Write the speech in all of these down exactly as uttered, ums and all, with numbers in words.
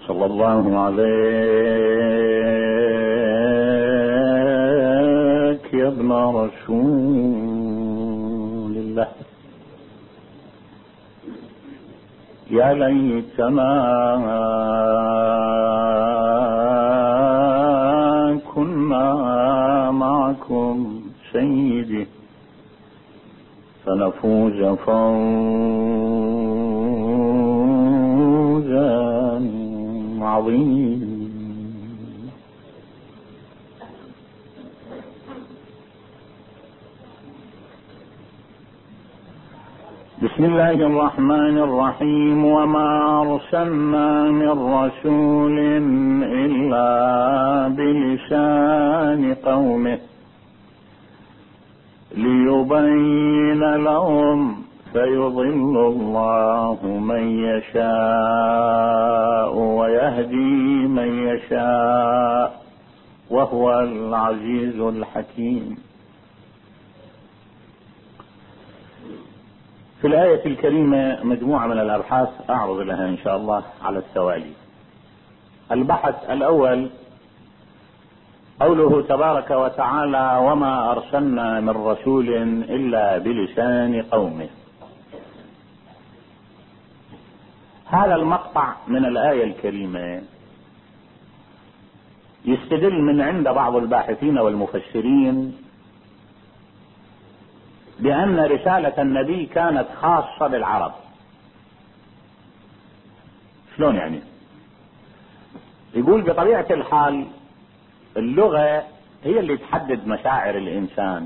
صلى الله عليك يا ابن رسول الله. يا ليتنا كنا معكم سيدي فنفوز فوزا عظيما. بسم الله الرحمن الرحيم. وما أرسلنا من رسول إلا بلسان قومه ليبين لهم فيضل الله من يشاء ويهدي من يشاء وهو العزيز الحكيم. في الآية الكريمة مجموعة من الأبحاث أعرض لها إن شاء الله على التوالي. البحث الأول قوله تبارك وتعالى وما أرسلنا من رسول إلا بلسان قومه. هذا المقطع من الآية الكريمة يستدل من عند بعض الباحثين والمفسرين بأن رسالة النبي كانت خاصة بالعرب. شلون يعني؟ يقول بطبيعة الحال اللغة هي اللي تحدد مشاعر الإنسان،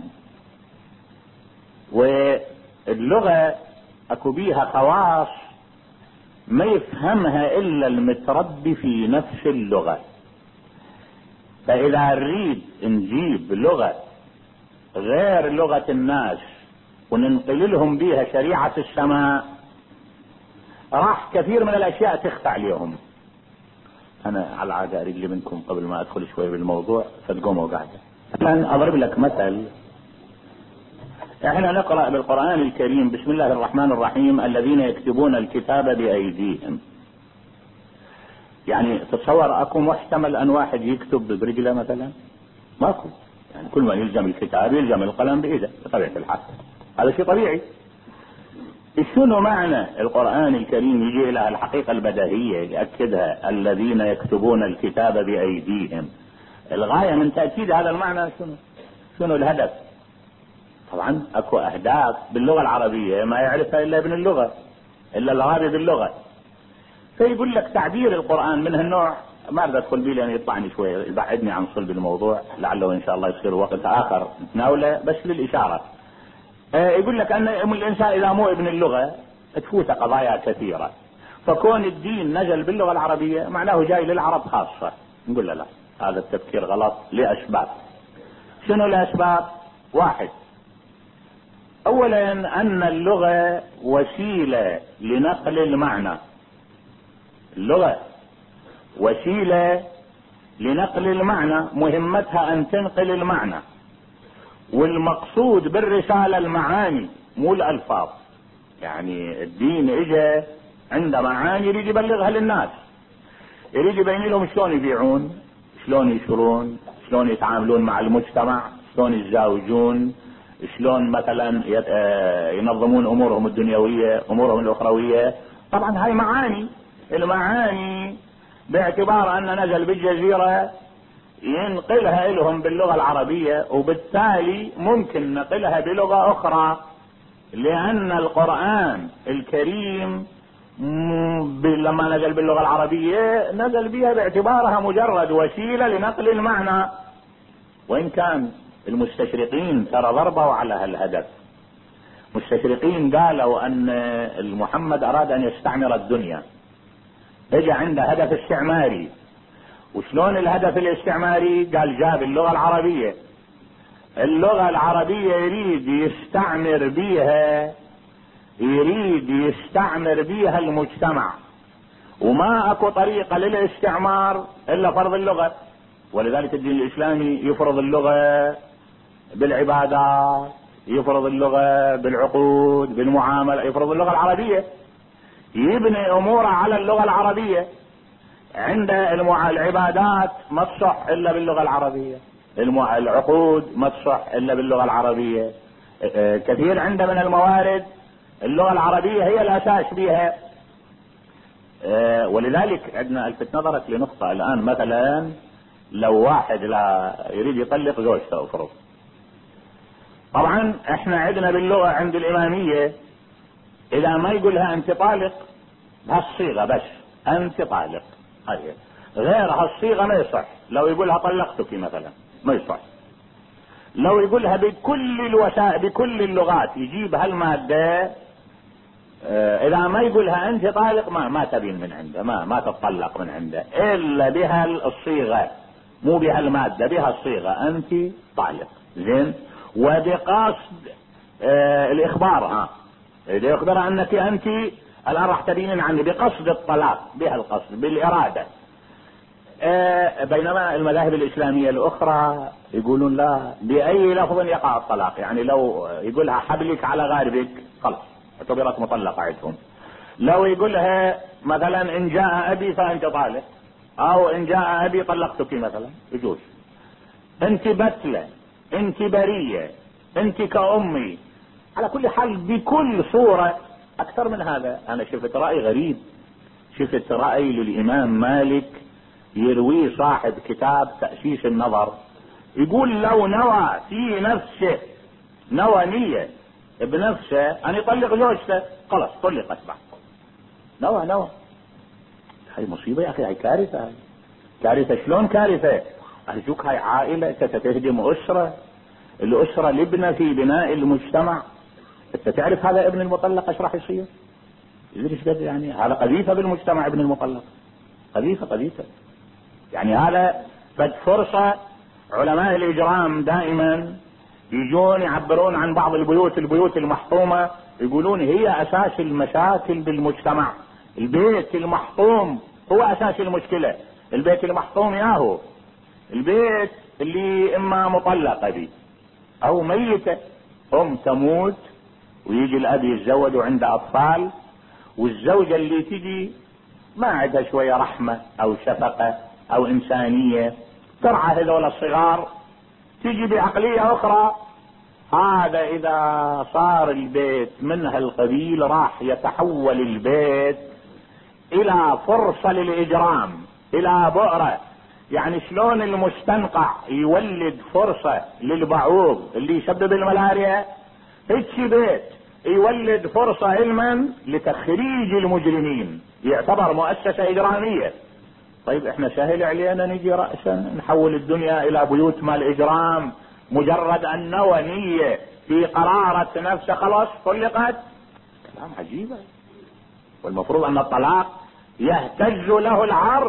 واللغة أكو بيها خواص ما يفهمها إلا المتربي في نفس اللغة. فإذا نريد نجيب لغة غير لغة الناس وننقل لهم بيها شريعة السماء راح كثير من الأشياء تخفى عليهم. أنا على العادة أريد لي منكم قبل ما أدخل شوي بالموضوع فتقوموا قاعدة. الآن أضرب لك مثل. احنا نقرأ بالقرآن الكريم بسم الله الرحمن الرحيم الذين يكتبون الكتاب بأيديهم. يعني تصور أكو محتمل أن واحد يكتب برجله مثلا؟ ماكو. يعني كل ما يلزم الكتاب يلزم القلم بإيده بطبيعة الحال. هذا شيء طبيعي. شنو معنى القرآن الكريم يجي إلى الحقيقة البديهية يأكدها الذين يكتبون الكتاب بأيديهم؟ الغاية من تأكيد هذا المعنى شنو؟ شنو الهدف؟ طبعا اكو اهداف باللغة العربية ما يعرفها الا ابن اللغة الا الغابي باللغة. فيقول لك تعبير القرآن من هالنوع ما اريد ادخل بيه لان يطلعني شوي يبعدني عن صلب الموضوع، لعله ان شاء الله يصير وقت اخر نتناوله بس للاشارة. آه يقول لك ان الانسان اذا مو ابن اللغة تفوت قضايا كثيرة. فكون الدين نزل باللغة العربية معناه جاي للعرب خاصة. نقول له لا، هذا التفكير غلط لاسباب. شنو الاسباب؟ واحد، اولا ان اللغة وسيلة لنقل المعنى. اللغة وسيلة لنقل المعنى، مهمتها ان تنقل المعنى، والمقصود بالرسالة المعاني مو الالفاظ. يعني الدين اجى عنده معاني يريد يبلغها للناس، يريد يبين لهم شلون يبيعون، شلون يشترون، شلون يتعاملون مع المجتمع، شلون يتزاوجون، شلون مثلا ينظمون امورهم الدنيوية امورهم الاخروية. طبعا هاي معاني. المعاني باعتبار ان نزل بالجزيرة ينقلها لهم باللغة العربية، وبالتالي ممكن نقلها بلغة اخرى، لان القرآن الكريم لما نزل باللغة العربية نزل بها باعتبارها مجرد وسيلة لنقل المعنى. وان كان المستشرقين ترى ضربوا على هالهدف. مستشرقين قالوا ان محمد اراد ان يستعمر الدنيا، اجى عنده هدف استعماري. وشلون الهدف الاستعماري؟ قال جاب اللغة العربية. اللغة العربية يريد يستعمر بيها، يريد يستعمر بيها المجتمع، وما اكو طريقة للاستعمار الا فرض اللغة. ولذلك الدين الاسلامي يفرض اللغة بالعبادات، يفرض اللغة بالعقود بالمعاملة، يفرض اللغة العربية، يبني اموره على اللغة العربية. عند المع... العبادات ما تصح الا باللغة العربية، المع... العقود ما تصح الا باللغة العربية، كثير عند من الموارد اللغة العربية هي الاساس بها. ولذلك عندنا الفت نظرك لنقطة الان، مثلا لو واحد لا يريد يطلق زوجته افرض، طبعا احنا عندنا باللغة عند الامامية اذا ما يقولها انت طالق بهالصيغة بس انت طالق، غير هالصيغة ما يصح. لو يقولها طلقتك مثلا ما يصح. لو يقولها بكل الوسائل بكل اللغات يجيب هالمادة، اه اذا ما يقولها انت طالق ما ما تبين من عنده، ما ما تطلق من عنده الا بها الصيغة، مو بها المادة، بها الصيغة انت طالق. زين. وبقصد اه الاخبار، ها اذا يخبر انك انت الان راح تبين عني بقصد الطلاق، بها القصد بالارادة. اه بينما المذاهب الاسلامية الاخرى يقولون لا، باي لفظ يقع الطلاق، يعني لو يقولها حبلك على غاربك خلاص اعتبرت مطلقة عندهم. لو يقولها مثلا ان جاء ابي فانت طالق، او ان جاء ابي طلقتك مثلا يجوز. انت بتلة، انت برية، انت كأمي، على كل حال بكل صورة. اكثر من هذا انا شفت رأي غريب، شفت رأي للامام مالك يروي صاحب كتاب تأسيس النظر، يقول لو نوى في نفسه، نوى نية بنفسه ان يطلق زوجته خلاص طلقت بعد. نوى نوى هاي مصيبة يا اخي، هاي كارثة، هاي كارثة. شلون كارثة؟ ارجوك هاي عائلة ستهدم اسرة، الاسرة لبنة في بناء المجتمع. انت تعرف هذا ابن المطلق ايش راح يصير؟ يدري قد يعني هذا قذيفة بالمجتمع ابن المطلق، قذيفة قذيفة. يعني هذا بد فرصة. علماء الاجرام دائما يجون يعبرون عن بعض البيوت، البيوت المحطومة، يقولون هي اساس المشاكل بالمجتمع. البيت المحطوم هو اساس المشكلة. البيت المحطوم ياهو البيت اللي اما مطلقة دي او ميتة، ام تموت ويجي الاب يتزوج وعنده اطفال، والزوجة اللي تجي ما عندها شوية رحمة او شفقة او انسانية ترعى هذول الصغار، تجي بعقلية اخرى. هذا اذا صار البيت من هالقبيل راح يتحول البيت الى فرصة للاجرام، الى بؤرة. يعني شلون المستنقع يولد فرصة للبعوض اللي يسبب الملاريا، هيك بيت يولد فرصة علما لتخريج المجرمين، يعتبر مؤسسة اجرامية. طيب احنا سهل علينا نجي رأسا نحول الدنيا الى بيوت مال اجرام، مجرد ان نوى نية في قرارة نفسه خلاص طلقت. كلام عجيبة. والمفروض ان الطلاق يهتز له العرش.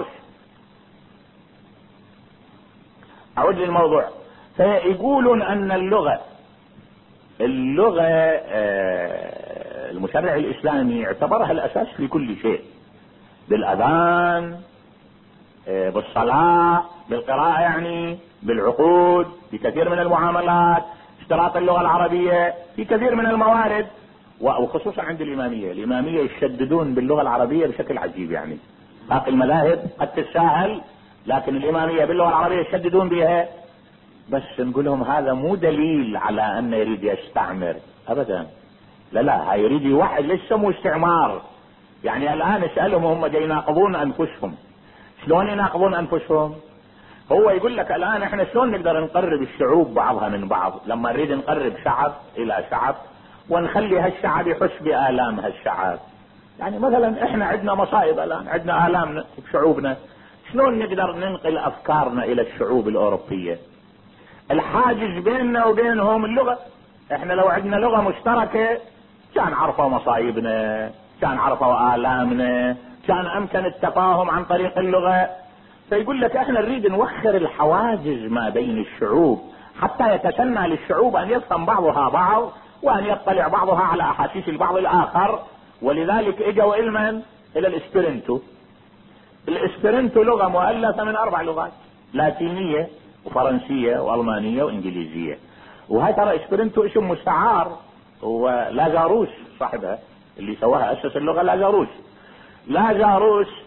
اعود للموضوع. فيقولون ان اللغة اللغة آه المشرع الاسلامي اعتبرها الاساس في كل شيء، بالاذان، آه بالصلاة، بالقراءة، يعني بالعقود، في كثير من المعاملات، اشتراط اللغة العربية في كثير من الموارد، وخصوصا عند الامامية. الامامية يشددون باللغة العربية بشكل عجيب. يعني باقي المذاهب قد تتساهل، لكن الامامية باللغة العربية يشددون بها. بس نقول لهم هذا مو دليل على ان يريد يستعمر ابدا، لا لا، هاي يريد يوحد. ليش سموه استعمار؟ يعني الان اسألهم هم جاي يناقضون انفسهم. شلون يناقضون انفسهم؟ هو يقول لك الان احنا شلون نقدر نقرب الشعوب بعضها من بعض لما نريد نقرب شعب الى شعب ونخلي هالشعب يحس بآلام هالشعب. يعني مثلا احنا عندنا مصائب الان، عندنا آلام بشعوبنا، شلون نقدر ننقل افكارنا الى الشعوب الاوروبية؟ الحاجز بيننا وبينهم اللغة. احنا لو عندنا لغة مشتركة كان عرفوا مصايبنا، كان عرفوا آلامنا، كان امكن التفاهم عن طريق اللغة. فيقول لك احنا نريد نوخر الحواجز ما بين الشعوب حتى يتسنى للشعوب ان يفهم بعضها بعض وان يطلع بعضها على احاسيس البعض الاخر. ولذلك اجوا علما الى الاسبرنتو. الاسبرنتو لغة مؤلفة من اربع لغات، لاتينية وفرنسية والمانية وانجليزية. وهي ترى اسبرنتو اسم مستعار، هو لازاروس صاحبها اللي سواها اسس اللغة لازاروس. لازاروس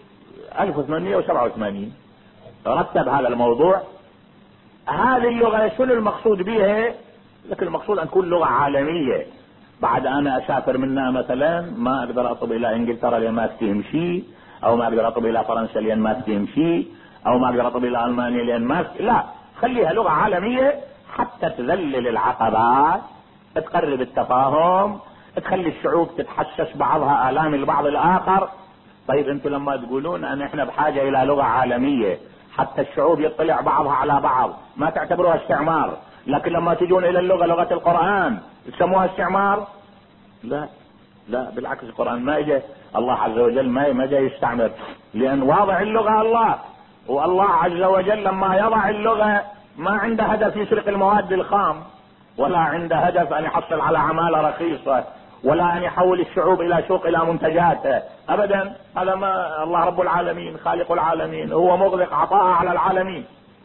ألف وثمانمائة وسبعة وثمانين رتب هذا الموضوع. هذه اللغة شنو المقصود بها؟ لكن المقصود ان تكون لغة عالمية. بعد انا اسافر منها مثلا ما اقدر اطب الى انجلترا لان ما افتهم شيء، او ما اقدر اطب الى فرنسا لان ما افتهم شيء، او ما اقدر اطب الى المانيا لان ما أفتهم. لا، خليها لغة عالمية حتى تذلل العقبات، تقرب التفاهم، تخلي الشعوب تتحسس بعضها الام البعض الاخر. طيب انتم لما تقولون ان احنا بحاجة الى لغة عالمية حتى الشعوب يطلع بعضها على بعض، ما تعتبروها استعمار، لكن لما تجون الى اللغة لغة القرآن تسموها استعمار؟ لا لا، بالعكس، القرآن ما اجى الله عز وجل ما ما جاي يستعمر، لان واضع اللغة الله، والله عز وجل لما يضع اللغة ما عنده هدف يسرق المواد الخام، ولا عنده هدف ان يحصل على عمالة رخيصة، ولا ان يحول الشعوب الى سوق الى منتجاته ابدا. هذا ما الله رب العالمين خالق العالمين هو مغلق عطاء على العالمين.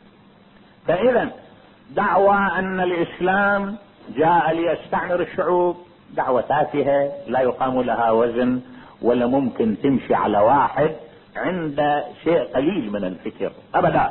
فاذا دعوى ان الاسلام جاء ليستعمر الشعوب دعوة تافهة لا يقام لها وزن، ولا ممكن تمشي على واحد عند شيء قليل من الفكر ابدا.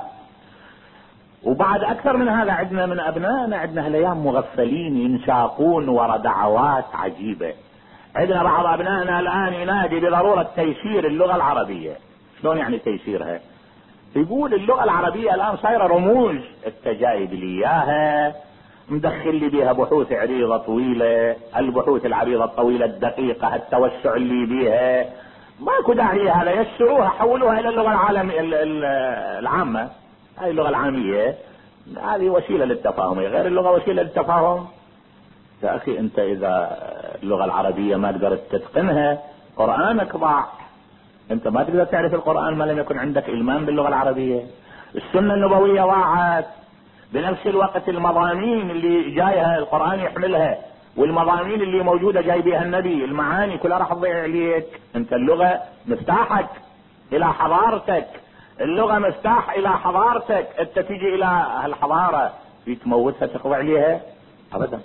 وبعد اكثر من هذا عندنا من ابنائنا عندنا هالايام مغفلين ينساقون وراء دعوات عجيبة. عندنا بعض ابنائنا الان ينادي بضرورة تيسير اللغة العربية. شلون يعني تيسيرها؟ يقول اللغة العربية الان صايرة رموز، انت جايب لي اياها مدخل لي بها بحوث عريضة طويلة، البحوث العريضة الطويلة الدقيقة التوسع اللي بها ماكو داعي، هذا يسروها حولوها الى اللغة العالمية العامة. هاي اللغة العامية هذه وسيلة للتفاهم، غير اللغة وسيلة للتفاهم. يا اخي انت اذا اللغة العربية ما قدرت تتقنها قرآنك ضاع. انت ما تقدر تعرف القرآن ما لم يكن عندك إلمام باللغة العربية. السنة النبوية ضاعت، بنفس الوقت المضامين اللي جايها القرآن يحملها والمضامين اللي موجودة جاي بها النبي المعاني كلها راح تضيع عليك. انت اللغة مفتاحك الى حضارتك، اللغة مفتاح الى حضارتك، انت تيجي الى الحضارة في تموتها تقضي عليها ابدا.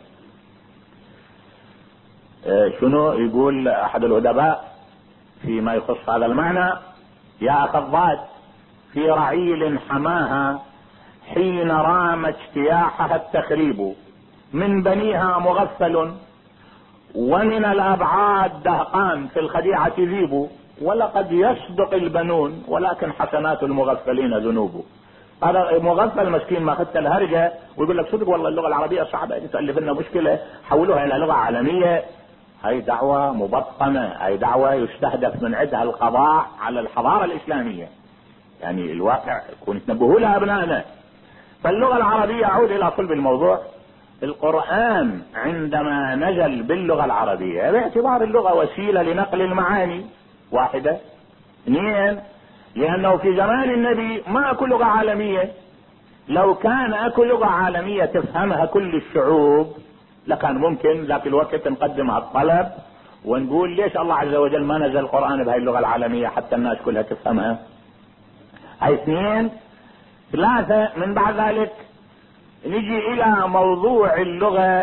اه شنو يقول احد الادباء فيما يخص هذا المعنى؟ يا اخ الضاد في رعيل حماها حين رام اجتياحها التخريب، من بنيها مغفل ومن الابعاد دهقان في الخديعة ذيب، ولقد يصدق البنون ولكن حسنات المغفلين ذنوب. هذا مغفل مسكين ما اخذت الهرجة ويقول لك صدق والله اللغة العربية صعبة تؤلف لنا مشكلة حولوها الى لغة عالمية. هاي دعوة مبطنة، هاي دعوة يستهدف من عندها القضاء على الحضارة الاسلامية. يعني الواقع يكون تنبهوا لها ابنائنا. فاللغة العربية اعود الى صلب الموضوع. القرآن عندما نزل باللغة العربية باعتبار اللغة وسيلة لنقل المعاني واحدة. اثنين، لانه في زمان النبي ما اكو لغة عالمية. لو كان اكو لغة عالمية تفهمها كل الشعوب لكان ممكن ذاك الوقت نقدم هالطلب ونقول ليش الله عز وجل ما نزل القرآن بهاي اللغة العالمية حتى الناس كلها تفهمها. هاي اثنين. ثلاثة، من بعد ذلك نجي الى موضوع اللغة،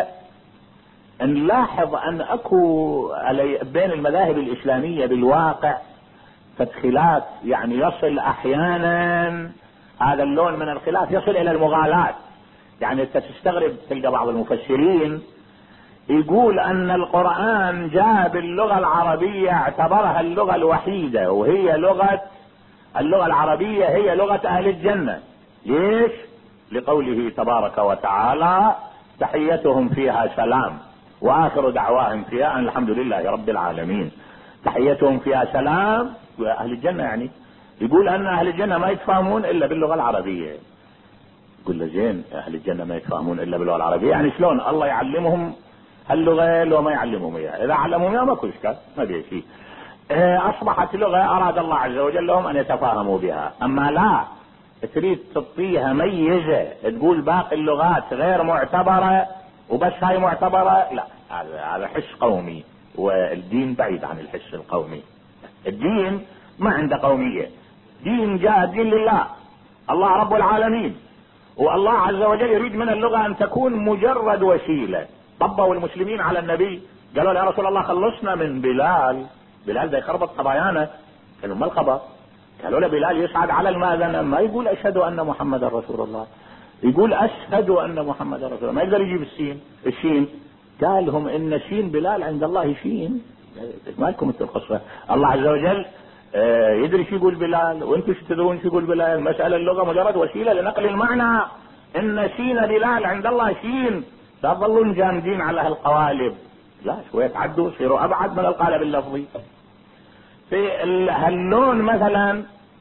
نلاحظ ان اكو بين المذاهب الاسلامية بالواقع فخلاف، يعني يصل احيانا هذا اللون من الخلاف يصل الى المغالاة. يعني انت تستغرب تلقى بعض المفسرين يقول ان القرآن جاء باللغة العربية اعتبرها اللغة الوحيدة، وهي لغة اللغة العربية هي لغة اهل الجنة. ليش؟ لقوله تبارك وتعالى تحيتهم فيها سلام واخر دعواهم فيها ان الحمد لله رب العالمين. تحيتهم فيها سلام واهل الجنة، يعني يقول ان اهل الجنة ما يتفاهمون الا باللغة العربية. يقول له زين اهل الجنة ما يتفاهمون الا باللغة العربية، يعني شلون الله يعلمهم هاللغة لو ما يعلمهم اياها؟ اذا علمهم اياها ماكو اشكال ما بيه شيء. اصبحت لغة اراد الله عز وجل لهم ان يتفاهموا بها. اما لا تريد تعطيها ميزة تقول باقي اللغات غير معتبرة وبس هاي معتبرة، لا، هذا هذا حس قومي، والدين بعيد عن الحس القومي. الدين ما عنده قومية، دين جاء دين لله الله رب العالمين، والله عز وجل يريد من اللغة ان تكون مجرد وسيلة. طبوا المسلمين على النبي قالوا يا رسول الله خلصنا من بلال، بلال ده يخربط قضايانا. قالوا ما الخبر؟ قالوا له بلال يصعد على المأذنة ما يقول أشهد أن محمد رسول الله، يقول أشهد أن محمد رسول الله، ما يقدر يجيب السين الشين. قال لهم إن شين بلال عند الله شين، ما لكم مثل القصة. الله عز وجل يدري شو يقول بلال وانتم شو تدرون شو يقول بلال. مسألة اللغة مجرد وسيلة لنقل المعنى. إن شين بلال عند الله شين، لا تظلون جامدين على هالقوالب، لا شوية تعدوا صيروا أبعد من القالب اللفظي. في هاللون مثلا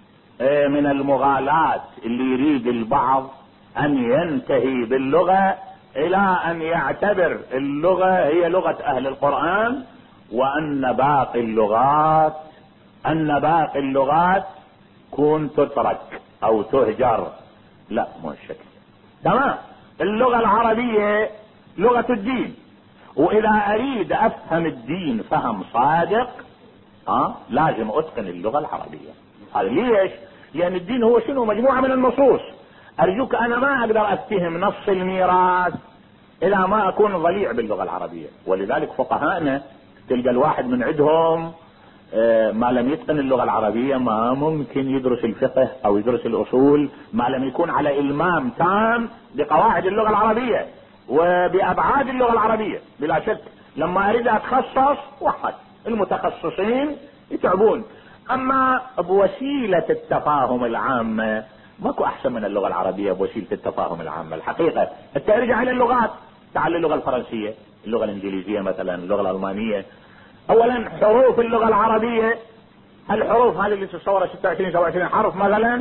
من المغالاة اللي يريد البعض أن ينتهي باللغة إلى أن يعتبر اللغة هي لغة أهل القرآن، وأن باقي اللغات أن باقي اللغات كون تترك أو تهجر. لا مو الشكل. تمام. اللغة العربية لغة الدين، وإذا أريد أفهم الدين فهم صادق ها لازم أتقن اللغة العربية. هذا ليش؟ لأن الدين هو شنو؟ مجموعة من النصوص. أرجوك أنا ما أقدر أفتهم نص الميراث إذا ما أكون ضليع باللغة العربية. ولذلك فقهاءنا تلقى الواحد من عندهم ما لم يتقن اللغة العربية ما ممكن يدرس الفقه أو يدرس الأصول ما لم يكون على إلمام تام بقواعد اللغة العربية وبأبعاد اللغة العربية. بلا شك لما أريد أتخصص وحد المتخصصين يتعبون. أما بوسيلة التفاهم العامة ماكو أحسن من اللغة العربية بوسيلة التفاهم العامة. الحقيقة أنت ارجع إلى اللغات، تعال اللغة الفرنسية، اللغة الإنجليزية مثلا، اللغة الألمانية. أولا حروف اللغة العربية، الحروف هذه اللي تتصور ستة وعشرين سبعة وعشرين حرف مثلا،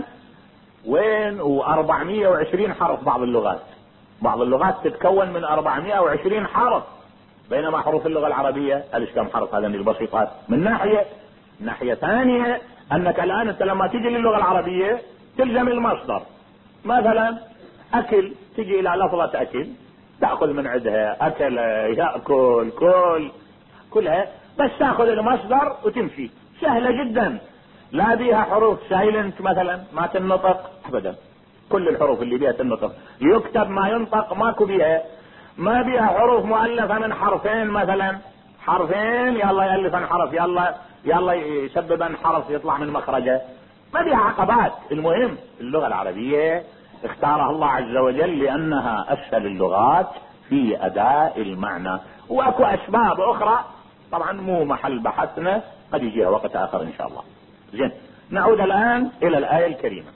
وين وأربعمائة وعشرين حرف. بعض اللغات بعض اللغات تتكون من أربعمائة وعشرين حرف، بينما حروف اللغة العربية ألف كم حرف. هذا من البسيطات. من ناحية ناحية ثانية أنك الآن أنت لما تيجي للغة العربية تلزم المصدر. مثلا أكل، تجي إلى لفظة أكل تأخذ من عندها أكل يأكل كل كلها، بس تأخذ المصدر وتمشي. سهلة جدا، لا بيها حروف سايلنت مثلا ما تنطق أبدا. كل الحروف اللي بيها تنطق، يكتب ما ينطق ماكو بيها. ما بيها حروف مؤلفة من حرفين مثلا، حرفين يلا يألفن حرف، يلا يلا يسببن حرف يطلع من مخرجه. ما بيها عقبات. المهم اللغة العربية اختارها الله عز وجل لأنها أسهل اللغات في أداء المعنى، وأكو أسباب أخرى طبعا مو محل بحثنا، قد يجيها وقت آخر إن شاء الله. زين، نعود الآن إلى الآية الكريمة.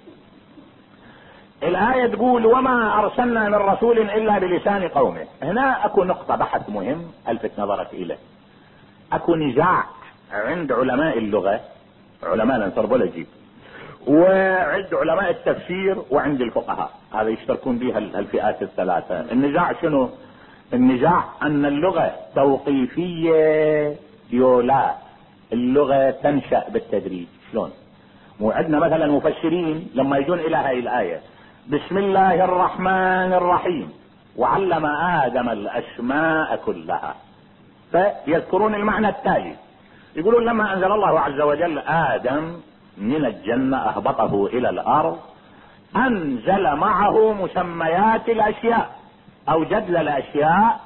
الآية تقول وما أرسلنا من رسول إلا بلسان قومه. هنا أكو نقطة بحث مهم ألفت نظرك إليه. أكو نزاع عند علماء اللغة، علماء الأنثروبولوجي، وعند علماء التفسير، وعند الفقهاء. هذا يشتركون بها الفئات الثلاثة. النزاع شنو؟ النزاع أن اللغة توقيفية يولا اللغة تنشأ بالتدريج. شلون؟ وعندنا مثلا مفسرين لما يجون إلى هاي الآية بسم الله الرحمن الرحيم وعلم آدم الأسماء كلها، فيذكرون المعنى التالي. يقولون لما أنزل الله عز وجل آدم من الجنة أهبطه إلى الأرض أنزل معه مسميات الأشياء، أوجد للأشياء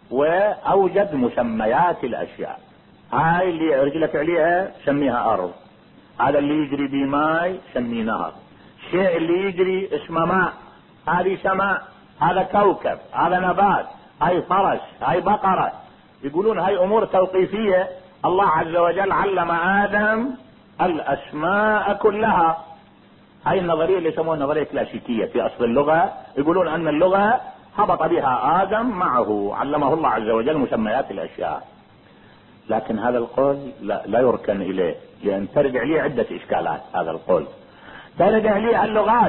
وأوجد مسميات الأشياء. هاي اللي رجلك عليها سميها أرض، هذا اللي يجري بماء سميه نهر، الشيء اللي يجري اسمه ماء، هذه سماء، هذا كوكب، هذا نبات، هاي فرس، هاي بقرة. يقولون هاي أمور توقيفية. الله عز وجل علم آدم الأسماء كلها. هاي النظرية اللي يسمونها النظرية الكلاسيكية في أصل اللغة. يقولون أن اللغة هبط بها آدم معه، علمه الله عز وجل مسميات الأشياء. لكن هذا القول لا, لا يركن إليه، لأن ترجع ليه عدة إشكالات. هذا القول ترجع ليه اللغات.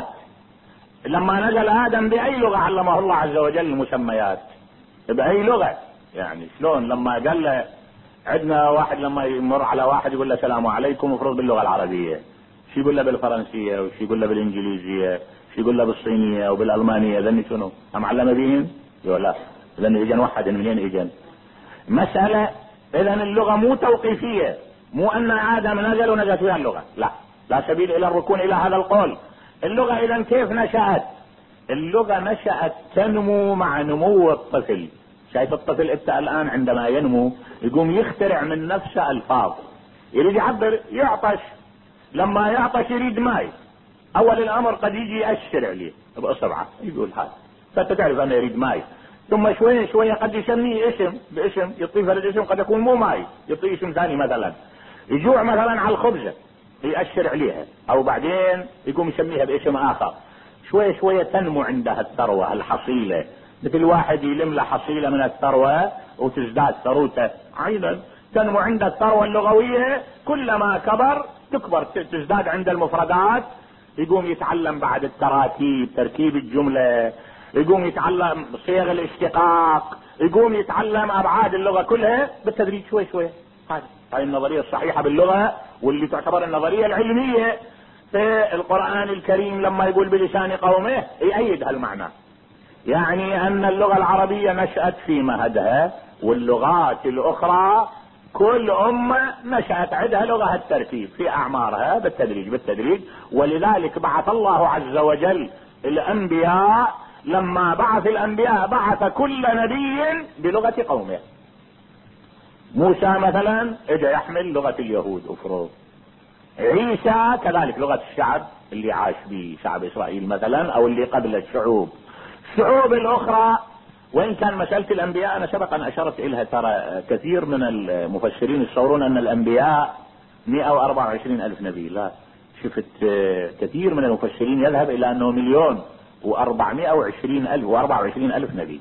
لما نزل آدم بأي لغة علمه الله عز وجل المسميات؟ بأي لغة؟ يعني شلون لما قال له عندنا واحد لما يمر على واحد يقول له السلام عليكم مفروض باللغة العربية، شو يقول له بالفرنسية، وشو يقول له بالإنجليزية، شو يقول له بالصينية وبالألمانية؟ ذني شنو؟ هم علم بيهن؟ يقول لا، ذني إجن واحد منين إجن؟ مسألة. إذا اللغة مو توقيفية، مو أن آدم نزل ونزل فيها اللغة، لا، لا سبيل إلى الركون إلى هذا القول. اللغة إذا كيف نشأت؟ اللغة نشأت تنمو مع نمو الطفل. شايف الطفل انت الآن عندما ينمو يقوم يخترع من نفسه ألفاظ، يريد يعبر، يعطش لما يعطش يريد ماي، اول الامر قد يجي يأشر عليه باصبعه يقول هذا، فانت تعرف انه يريد ماي. ثم شوية شوية قد يسميه اسم باسم، يعطيه فرد اسم قد يكون مو ماي، يعطيه اسم ثاني مثلا. يجوع مثلا على الخبزة يأشر عليها، او بعدين يقوم يسميها باسم اخر. شوية شوية تنمو عندها الثروة الحصيلة، مثل واحد يلم له حصيلة من الثروة وتزداد ثروته عينا. تنمو عنده الثروة اللغوية، كلما كبر تكبر تزداد عند المفردات. يقوم يتعلم بعد التراكيب، تركيب الجملة، يقوم يتعلم صيغ الاشتقاق، يقوم يتعلم ابعاد اللغة كلها بالتدريج شوي شوي. هاي النظرية الصحيحة باللغة، واللي تعتبر النظرية العلمية في القرآن الكريم لما يقول بلسان قومه يأيد هالمعنى. يعني ان اللغة العربية نشأت في مهدها، واللغات الاخرى كل امة نشأت عندها لغة الترتيب في اعمارها بالتدريج بالتدريج. ولذلك بعث الله عز وجل الانبياء، لما بعث الانبياء بعث كل نبي بلغة قومه. موسى مثلا اجى يحمل لغة اليهود افرض، عيسى كذلك لغة الشعب اللي عاش به شعب اسرائيل مثلا، او اللي قبل الشعوب الشعوب الاخرى. وان كان مسألة الانبياء انا سبقا اشرت الها، ترى كثير من المفسرين يتصورون ان الانبياء مئة واربعة وعشرين الف نبي. لا، شفت كثير من المفسرين يذهب الى انه مليون واربعمائة وعشرين الف واربعة وعشرين الف نبي،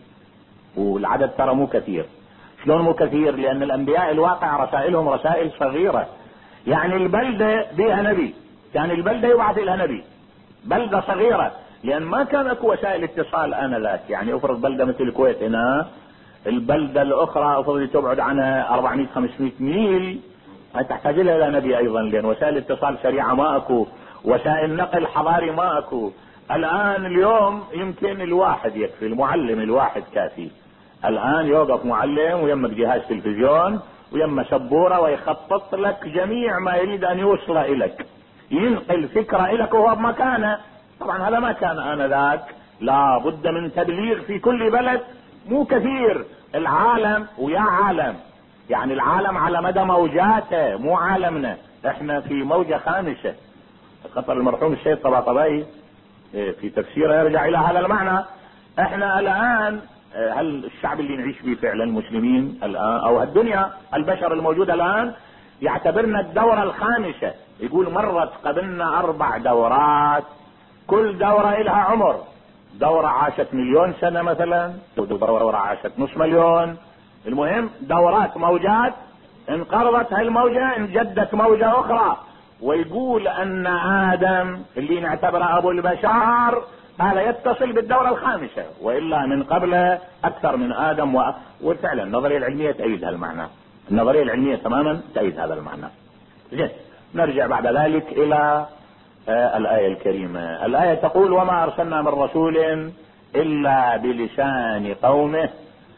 والعدد ترى مو كثير. شلون مو كثير؟ لان الانبياء الواقع رسائلهم رسائل صغيرة. يعني البلدة بها نبي، كان البلدة يبعث لها نبي، بلدة صغيرة، لان ما كان اكو وسائل اتصال انذاك. يعني افرض بلدة مثل الكويت هنا، البلدة الاخرى افرض تبعد عنها اربعمائة خمسمائة ميل، تحتاج لها نبي ايضا، لان وسائل اتصال سريعة ما اكو، وسائل نقل حضاري ما اكو. الان اليوم يمكن الواحد يكفي، المعلم الواحد كافي. الان يوقف معلم ويمك جهاز تلفزيون ويما سبورة ويخطط لك جميع ما يريد ان يوصل اليك، ينقل فكرة اليك وهو بمكانه. طبعا هذا ما كان انذاك، لا بد من تبليغ في كل بلد. مو كثير العالم ويا عالم، يعني العالم على مدى موجاته، مو عالمنا احنا في موجة خامسة. خطر المرحوم السيد طباطبائي في تفسيره يرجع الى هذا المعنى. احنا الان هل الشعب اللي نعيش فيه فعلا المسلمين الان، او الدنيا البشر الموجودة الان، يعتبرنا الدورة الخامسة. يقول مرت قبلنا اربع دورات، كل دورة لها عمر. دورة عاشت مليون سنة مثلا، دورة عاشت نص مليون. المهم دورات موجات، انقرضت هالموجة انجدت موجة اخرى. ويقول ان ادم اللي نعتبره ابو البشر هذا يتصل بالدورة الخامسة، والا من قبله اكثر من ادم و... وفعلا النظرية العلمية تأيد هالمعنى، النظرية العلمية تماما تأيد هذا المعنى. زين، نرجع بعد ذلك الى آه الآية الكريمة. الآية تقول: وما ارسلنا من رسول الا بلسان قومه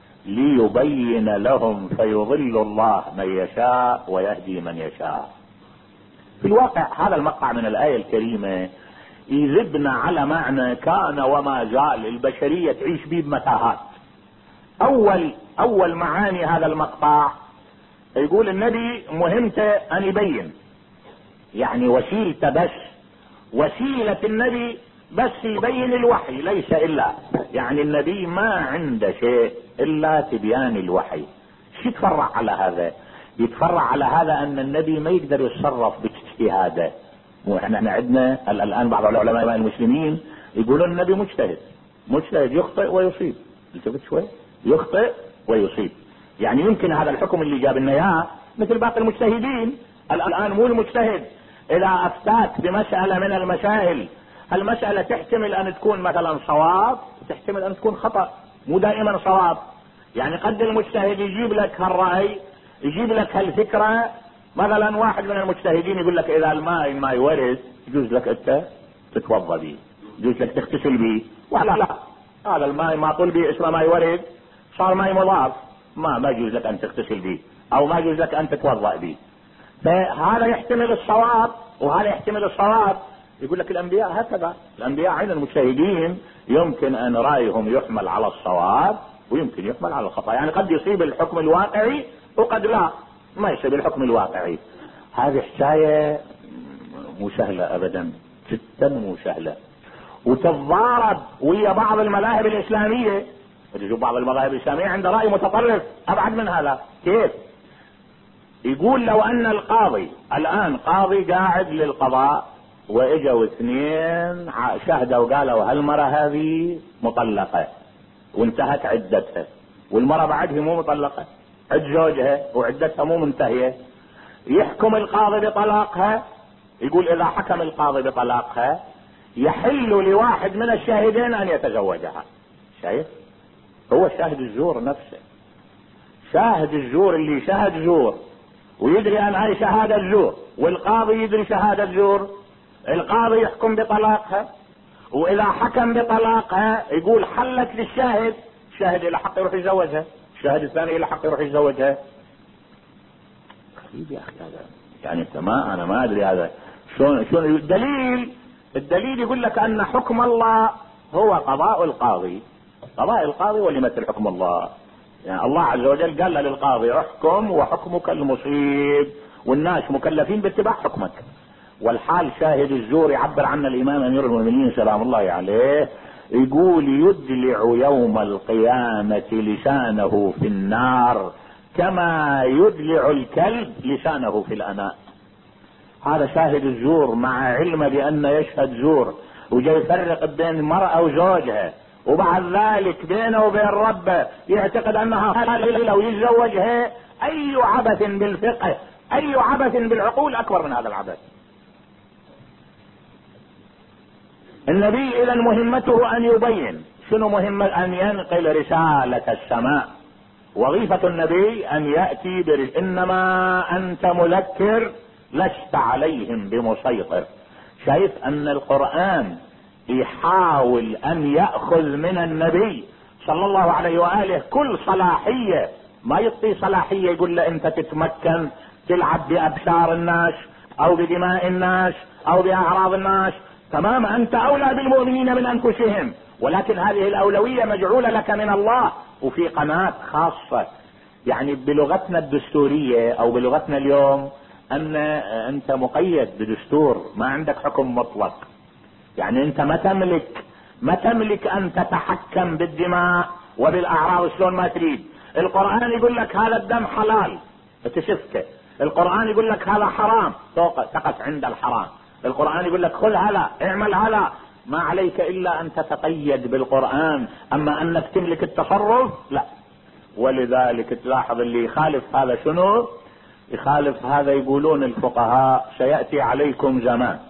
ليبين لهم فيضل الله من يشاء ويهدي من يشاء. في الواقع هذا المقطع من الآية الكريمة يذبنا على معنى كان وما زال البشرية تعيش به بمتاهات. اول اول معاني هذا المقطع يقول النبي مهمته ان يبين، يعني وسيلته بس، وسيلة النبي بس يبين الوحي ليس الا، يعني النبي ما عنده شيء الا تبيان الوحي. شو يتفرع على هذا؟ يتفرع على هذا ان النبي ما يقدر يتصرف باجتهاده. واحنا عندنا الان بعض العلماء المسلمين يقولون النبي مجتهد، مجتهد يخطئ ويصيب. التفت شوي، يخطئ ويصيب. يعني يمكن هذا الحكم اللي جاب لنا اياه مثل باقي المجتهدين. الان مو المجتهد اذا افتات بمسألة من المسائل، المسألة تحتمل ان تكون مثلا صواب وتحتمل ان تكون خطأ، مو دائما صواب. يعني قد المجتهد يجيب لك هالرأي، يجيب لك هالفكرة. مثلا واحد من المجتهدين يقول لك اذا الماء ما يورد يجوز لك انت تتوضا به، يجوز لك تغتسل به. ولا لا، هذا الماء ما طول به اسمه ما يورد، صار ماء مضاف، ما ما يجوز لك ان تغتسل به او ما يجوز لك ان تتوضا به. فهذا يحتمل الصواب وهذا يحتمل الصواب. يقول لك الانبياء هكذا، الانبياء عين المجتهدين يمكن ان رايهم يحمل على الصواب ويمكن يحمل على الخطأ. يعني قد يصيب الحكم الواقعي وقد لا ما يصيب الحكم الواقعي. هذه حكاية مو سهلة ابدا، جدا مو سهلة، وتتضارب ويا بعض المذاهب الاسلامية. تشوف بعض المذاهب الاسلامية عنده رأي متطرف ابعد من هذا. كيف؟ يقول لو ان القاضي الان قاضي قاعد للقضاء واجوا اثنين شهدوا وقالوا هالمرة هذه مطلقة وانتهت عدتها، والمرة بعدها مو مطلقة، عد زوجها وعدتها مو منتهية، يحكم القاضي بطلاقها. يقول اذا حكم القاضي بطلاقها يحل لواحد من الشاهدين ان يتزوجها. شايف؟ هو شاهد الزور نفسه، شاهد الزور اللي شاهد زور ويدري ان هاي شهادة زور، والقاضي يدري شهادة زور، القاضي يحكم بطلاقها، واذا حكم بطلاقها يقول حلت للشاهد، الشاهد الى حق يروح يتزوجها، الشاهد الثاني الى حق يروح يتزوجها. غريب يا اخي هذا، يعني انت ما انا ما ادري هذا شلون شلون الدليل. الدليل يقول لك ان حكم الله هو قضاء القاضي، قضاء القاضي وليمثل حكم الله. يعني الله عز وجل قال للقاضي احكم وحكمك المصيب، والناس مكلفين باتباع حكمك. والحال شاهد الزور يعبر عنه الامام امير المؤمنين سلام الله عليه، يقول يدلع يوم القيامة لسانه في النار كما يدلع الكلب لسانه في الاناء. هذا شاهد الزور مع علمه بان يشهد زور، وجاي يفرق بين المرأة وزوجها، وبعد ذلك بينه وبين ربه يعتقد انها حلال ويتزوجها. اي عبث بالفقه، اي عبث بالعقول اكبر من هذا العبث. النبي اذا مهمته ان يبين. شنو مهمة؟ ان ينقل رسالة السماء. وظيفة النبي ان يأتي برسالة، انما انت مذكر لست عليهم بمسيطر. شايف ان القرآن يحاول ان يأخذ من النبي صلى الله عليه وآله كل صلاحية، ما يعطي صلاحية يقول له انت تتمكن تلعب بأبشار الناس او بدماء الناس او بأعراض الناس. تمام، انت اولى بالمؤمنين من انفسهم، ولكن هذه الاولوية مجعولة لك من الله وفي قناة خاصة. يعني بلغتنا الدستورية او بلغتنا اليوم ان انت مقيد بدستور، ما عندك حكم مطلق. يعني انت ما تملك ما تملك ان تتحكم بالدماء وبالاعراض شلون ما تريد. القرآن يقول لك هذا الدم حلال تسفكه، القرآن يقول لك هذا حرام تقف عند الحرام، القرآن يقول لك خذ هذا اعمل هذا. ما عليك الا ان تتقيد بالقرآن، اما انك تملك التصرف لا. ولذلك تلاحظ اللي يخالف هذا شنو؟ يخالف هذا يقولون الفقهاء سيأتي عليكم زمان،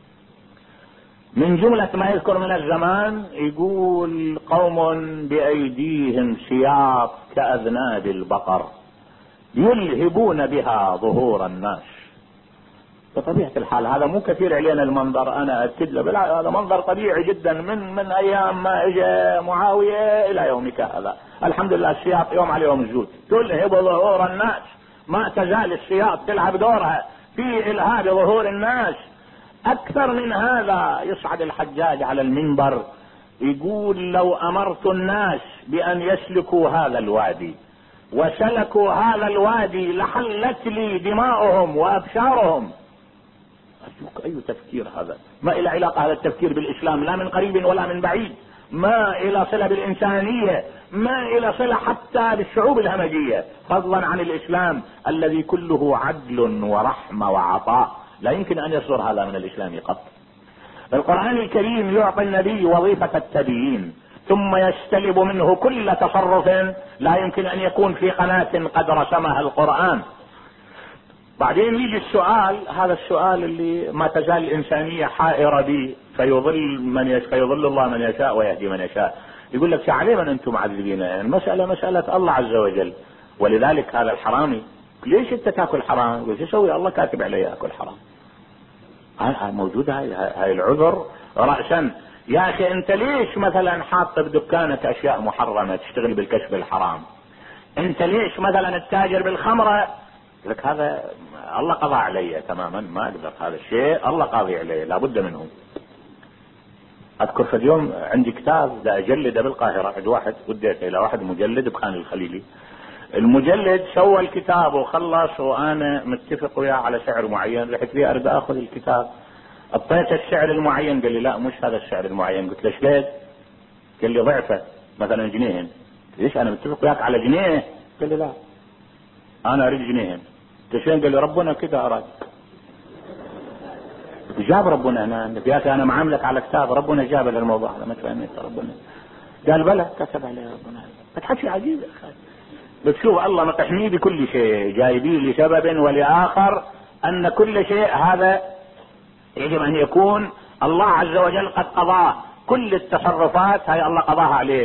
من جملة ما يذكر من الزمان يقول قوم بأيديهم سياط كأذناب البقر يلهبون بها ظهور الناس. بطبيعة الحال هذا مو كثير علينا المنظر، انا اكد له بلا هذا منظر طبيعي جدا من من ايام ما اجى معاوية الى يومك هذا. الحمد لله السياط يوم على يوم الزود تلهب ظهور الناس، ما تزال السياط تلعب دورها في الهاب ظهور الناس. اكثر من هذا يصعد الحجاج على المنبر يقول لو امرت الناس بان يسلكوا هذا الوادي وسلكوا هذا الوادي لحلت لي دماؤهم وابشارهم. اي تفكير هذا؟ ما الى علاقة هذا التفكير بالاسلام لا من قريب ولا من بعيد، ما الى صلة بالانسانية، ما الى صلة حتى بالشعوب الهمجية، فضلا عن الاسلام الذي كله عدل ورحمة وعطاء. لا يمكن ان يصدر هذا من الاسلام قط. القرآن الكريم يعطي النبي وظيفة التبيين، ثم يستلب منه كل تصرف لا يمكن ان يكون في قناة قد رسمها القرآن. بعدين يجي السؤال، هذا السؤال اللي ما تزال الانسانية حائرة به، فيضل من يشاء فيضل الله من يشاء ويهدي من يشاء. يقول لك عليه من انتم معذبين؟ المسألة مسألة الله عز وجل. ولذلك هذا الحرامي ليش انت تاكل حرام؟ يقول شو اسوي؟ الله كاتب علي اكل حرام. هاي موجودة، هاي, هاي العذر رأسا. يا اخي انت ليش مثلا حاط بدكانك اشياء محرمة تشتغل بالكشف الحرام؟ انت ليش مثلا التاجر بالخمرة؟ لك هذا الله قضى علي تماما، ما اقدر، هذا الشيء الله قاضي علي لابد منه. اذكر في اليوم عندي كتاب لا اجلده بالقاهرة، عند واحد وديته الى واحد مجلد بخان الخليلي، المجلد سوى الكتاب وخلص وانا متفق وياه على سعر معين، رحت لي اريد اخذ الكتاب، اعطيته السعر المعين، قال لي لا مش هذا السعر المعين. قلت له ليش؟ قال لي ضعفه مثلا جنيهن. ليش انا متفق وياك على جنيه؟ قال لي لا انا اريد جنيهن. قلت شلون؟ قال لي ربنا كذا اراد. جاب ربنا هنا يا اخي، انا معاملك على كتاب ربنا جاب للموضوع هذا، ما تفهمني ربنا قال بلى كتب عليه ربنا. بتحكي عجيب يا اخي. بتشوف الله مقحميه بكل شيء، جايبيه لسبب ولاخر، ان كل شيء هذا يجب ان يكون الله عز وجل قد قضاه. كل التصرفات هاي الله قضاها عليك.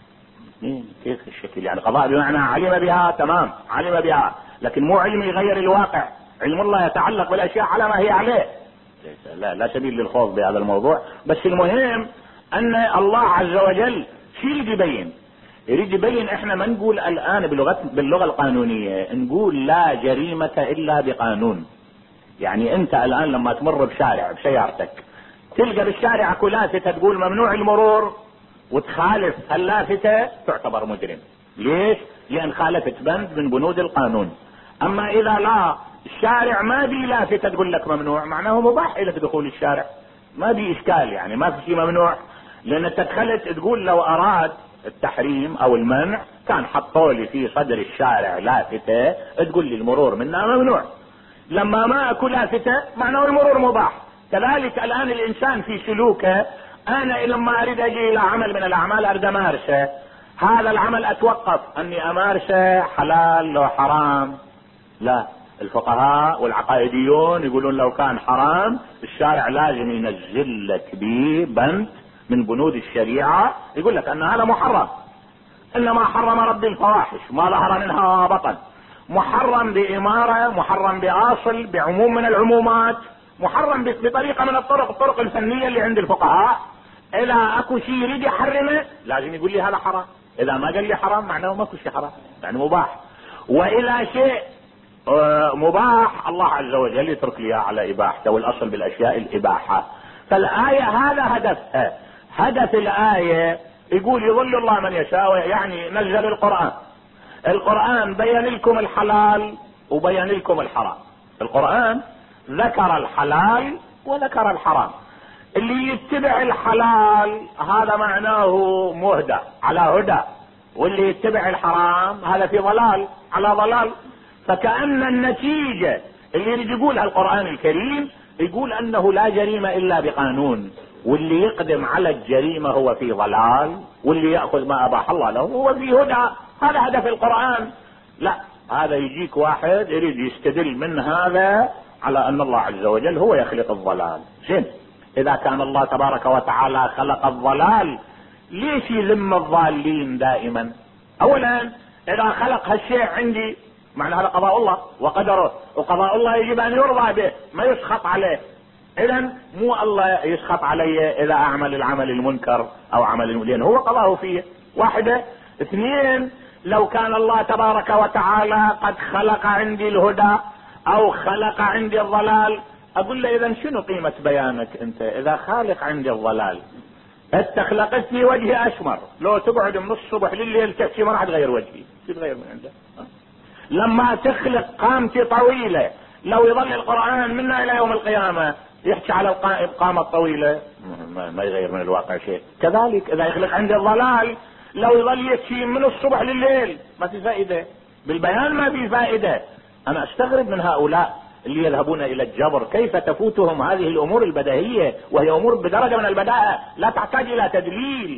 كيف الشكل؟ يعني قضاء بمعنى علم بها، تمام علم بها، لكن مو علم يغير الواقع. علم الله يتعلق بالاشياء على ما هي عليه. لا لا سبيل للخوض بهذا الموضوع، بس المهم ان الله عز وجل شو يريد يبين؟ يريد يبين احنا ما نقول الان بلغه باللغه القانونيه نقول لا جريمه الا بقانون. يعني انت الان لما تمر بشارع بسيارتك تلقى بالشارع اكو لافته تقول ممنوع المرور، وتخالف اللافته تعتبر مجرم. ليش؟ لان خالفت بند من بنود القانون. اما اذا لا الشارع ما بي لافته تقول لك ممنوع، معناه مباح لك دخول الشارع، ما بي اشكال، يعني ما في شيء ممنوع. لان انت دخلت تقول لو اراد التحريم او المنع كان حطوا لي في صدر الشارع لافته تقول لي المرور منها ممنوع. لما ما اكو لافته معناه المرور مباح. كذلك الان الانسان في سلوكه، انا لما اريد اجي الى عمل من الاعمال اريد امارسه، هذا العمل اتوقف اني امارسه حلال لو حرام؟ لا، الفقهاء والعقائديون يقولون لو كان حرام الشارع لازم ينزل لك به بند من بنود الشريعة يقول لك ان هذا محرم. انما حرم ربي الفواحش ما ظهر منها بطن، محرم بامارة، محرم باصل، بعموم من العمومات، محرم بطريقة من الطرق الطرق الفنية اللي عند الفقهاء. اذا اكو شيء يريد يحرمه لازم يقول لي هذا حرام، اذا ما قال لي حرام معناه ماكو شيء حرام، يعني مباح. والى شيء مباح الله عز وجل يترك لي على اباحته، والاصل بالاشياء الاباحة. فالاية هذا هدفها. هدف الاية يقول يضل الله من يشاء، يعني نزل القرآن. القرآن بين لكم الحلال وبين لكم الحرام. القرآن ذكر الحلال وذكر الحرام. اللي يتبع الحلال هذا معناه مهدى على هدى، واللي يتبع الحرام هذا في ضلال على ضلال. فكأن النتيجة اللي يريد يقولها القرآن الكريم يقول انه لا جريمة الا بقانون، واللي يقدم على الجريمة هو في ضلال، واللي يأخذ ما اباح الله له هو في هدى. هذا هدف القرآن. لا، هذا يجيك واحد يريد يستدل من هذا على ان الله عز وجل هو يخلق الضلال. زين، اذا كان الله تبارك وتعالى خلق الضلال ليش يذم الضالين دائما؟ اولا اذا خلق هالشيء عندي معنى هذا قضاء الله وقدره، وقضاء الله يجب ان يرضى به ما يسخط عليه. اذا مو الله يسخط علي اذا اعمل العمل المنكر او عمل، لان هو قضاه فيه. واحدة. اثنين، لو كان الله تبارك وتعالى قد خلق عندي الهدى او خلق عندي الضلال، اقول له اذا شنو قيمة بيانك انت اذا خالق عندي الضلال؟ انت خلقت لي وجهي اشمر، لو تقعد من الصبح لليل تحكي ما راح تغير وجهي، تغير من عنده. لما تخلق قامتي طويلة، لو يظل القرآن منا الى يوم القيامة يحكي على القامة الطويلة ما يغير من الواقع شيء. كذلك اذا يخلق عندي الضلال لو يظل يحكي من الصبح لليل ما في فائدة بالبيان، ما في فائدة. انا استغرب من هؤلاء اللي يذهبون الى الجبر، كيف تفوتهم هذه الامور البديهية وهي امور بدرجة من البداهة لا تحتاج الى تدليل.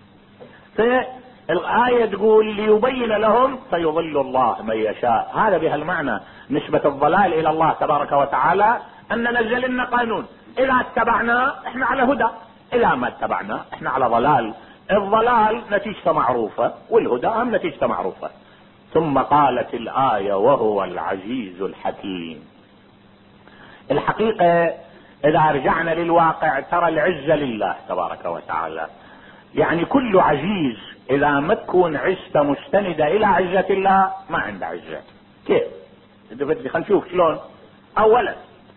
فالآية تقول ليبين لهم فيضل الله من يشاء، هذا بها المعنى نسبة الضلال الى الله تبارك وتعالى، ان نزل لنا قانون اذا اتبعنا احنا على هدى، اذا ما اتبعنا احنا على ضلال. الضلال نتيجته معروفة والهدى هم نتيجته معروفة. ثم قالت الآية وهو العزيز الحكيم. الحقيقة اذا رجعنا للواقع ترى العزة لله تبارك وتعالى. يعني كل عزيز اذا ما تكون عزته مستندة الى عزة الله ما عنده عزة. كيف؟ خلينا نشوف شلون. اولا